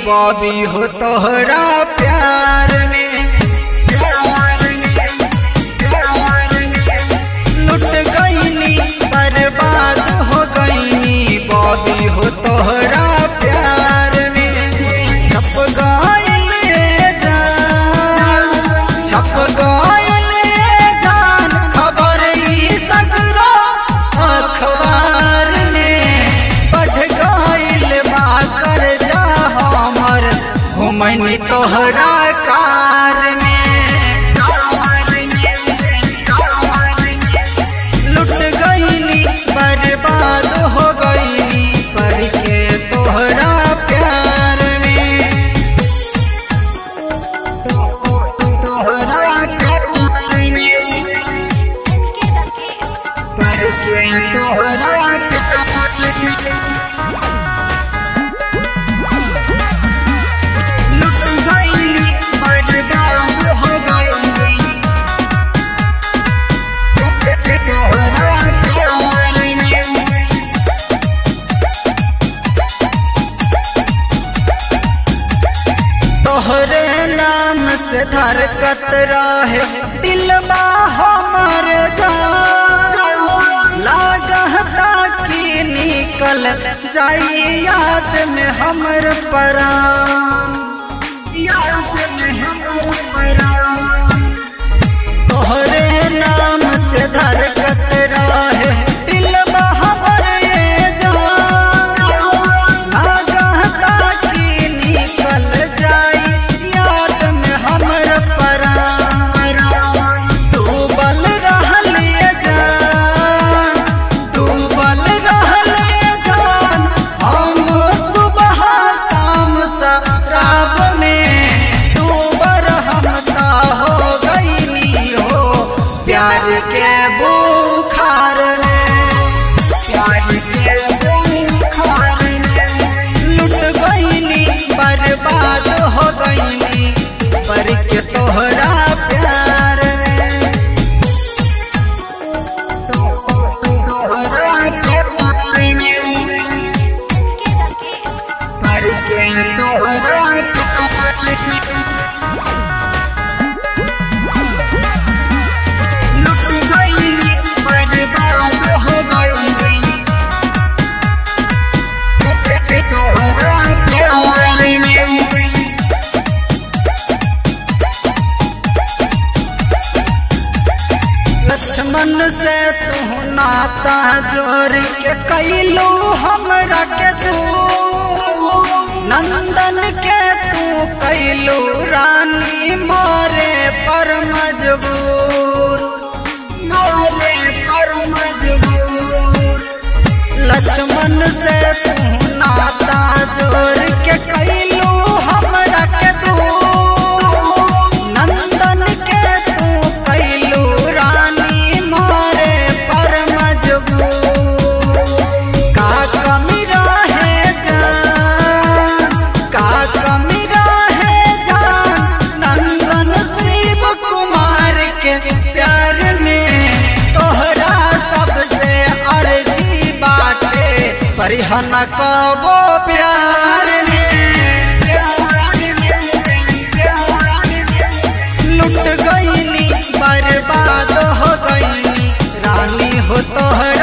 Bobby हो तोहरा प्यार में लुट गईनी बर्बाद हो गईनी बॉबी हो तोहरा प्यार में छप गईले जान खबर ई सगरो अखबार में बढ़ गईल बा कर्जा हमर घुमनी तोहरा कार में लुट गईनी बर्बाद हो गईनी पर के तोहरा प्यार में तोहरा प्यार में पर के तोहरा तोहरे नाम से धड़कत रहे दिलबा हमर जान लागता कि निकल जाई याद में हमर परान तोहरे नाम से धड़कत रहे दिलबा हमर जान लागता कि निकल जाई याद में हमर परान डूबल रहलिए जान हम सुबह शाम शराब में डूबर हम ता हो गईनी हो प्यार के बुखार में लुट गईनी बर्बाद हो गईनी पर के तोहरा प्यार में तोहरा प्यार में पर के तोहरा लुट गईनी बर्बाद हो गईनी तोहरा प्यार में लक्ष्मण से तू नाता जोड़ के कैलू हमरा के तू नंदन के तू कैलू रानी मोरे पर मजबूर लक्ष्मण से तू नाता जोड़ के कैलू हमरा के तू नंदन के तू कैलू रानी मोरे पर मजबूर का कमी रहे जान नंदन शिव कुमार के प्यार में तोहरा सबसे अर्जी बाटे परिहन कबो प्यार में लुट गईनी बर्बाद हो गईनी रानी हो तोहरा